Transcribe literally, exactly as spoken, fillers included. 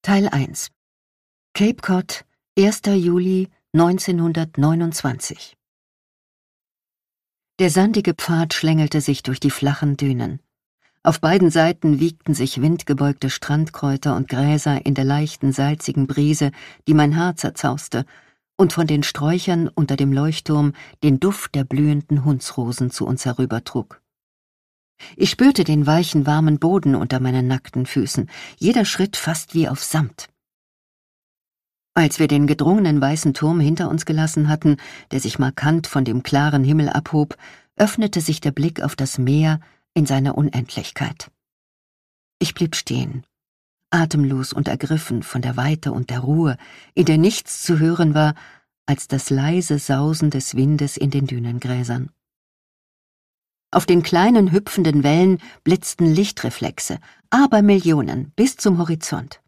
Teil eins. Cape Cod, erster Juli neunzehnhundertneunundzwanzig. Der sandige Pfad schlängelte sich durch die flachen Dünen. Auf beiden Seiten wiegten sich windgebeugte Strandkräuter und Gräser in der leichten, salzigen Brise, die mein Haar zerzauste, und von den Sträuchern unter dem Leuchtturm den Duft der blühenden Hundsrosen zu uns herübertrug. Ich spürte den weichen, warmen Boden unter meinen nackten Füßen, jeder Schritt fast wie auf Samt. Als wir den gedrungenen weißen Turm hinter uns gelassen hatten, der sich markant von dem klaren Himmel abhob, öffnete sich der Blick auf das Meer in seiner Unendlichkeit. Ich blieb stehen, atemlos und ergriffen von der Weite und der Ruhe, in der nichts zu hören war als das leise Sausen des Windes in den Dünengräsern. Auf den kleinen hüpfenden Wellen blitzten Lichtreflexe, Abermillionen bis zum Horizont.